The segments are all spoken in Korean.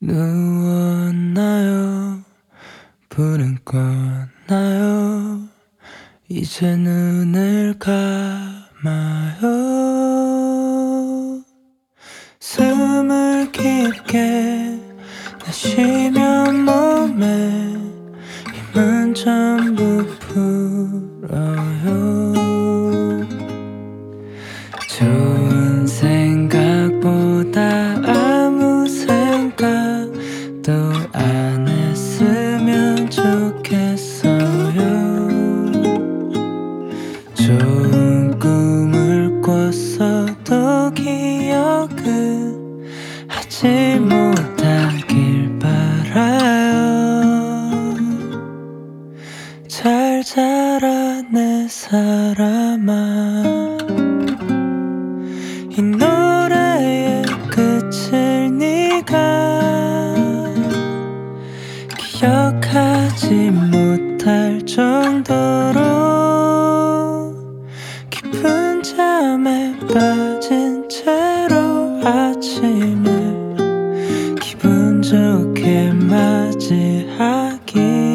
누웠나요? 불은 껐나요? 이제 눈을 감아요. 숨을 깊게 내쉬면 몸에 힘은 전부 풀어요. 좋은 생각보다 아무 생각도 안 했으면 좋겠어요. 좋은 꿈을 꿨어도 기억은 하지 못하길 바라요. 잘 자라 내 사람아. 이 노래의 끝을 네가 기억하지 못할 정도로 깊은 잠에 빠진 채로 아침을 기분 좋게 맞이하기.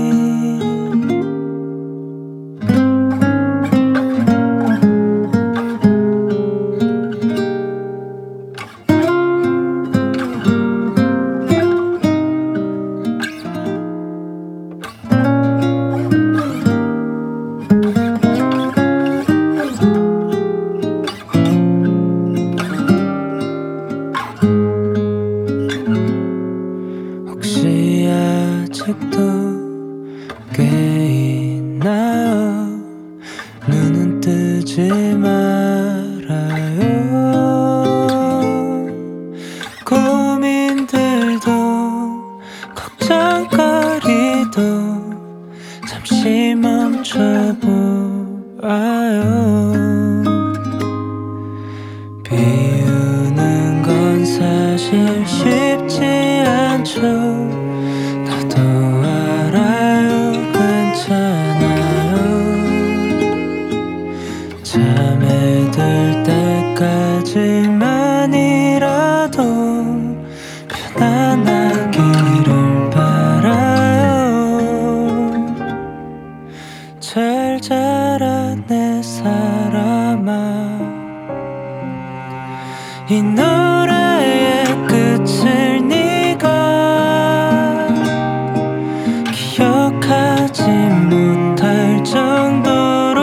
혹시 아직도 깨있나요? 눈은 뜨지 말아요. 고민들도 걱정거리도 잠시 멈춰보아요. 비우는 건 사실 쉽지 않죠. 나도 알아요. 괜찮아요. 잠에 들 때까지만이라도 편안하기를 바라요. 잘 자라 내 사람아. 이 노래의 끝을 네가 기억하지 못할 정도로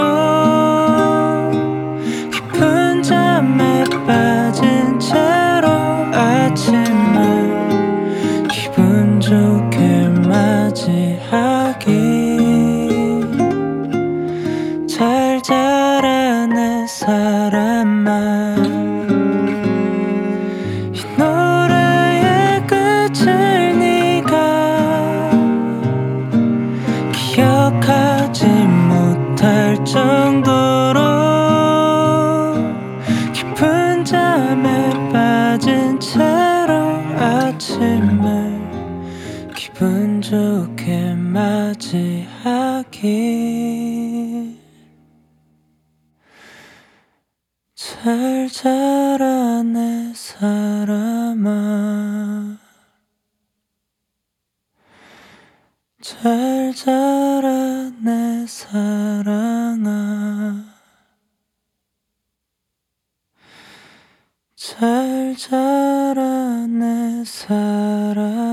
깊은 잠에 빠진 채로 아침을 기분 좋게 맞이하기. 잘 자라 내 사람아. 이 노래의 끝을 네가 기억하지 못할 정도로 깊은 잠에 빠진 채로 아침을 기분 좋게 맞이하기. 잘 자라 내 사람아. 잘 자라 내 사랑아. 잘 자라 내 사랑.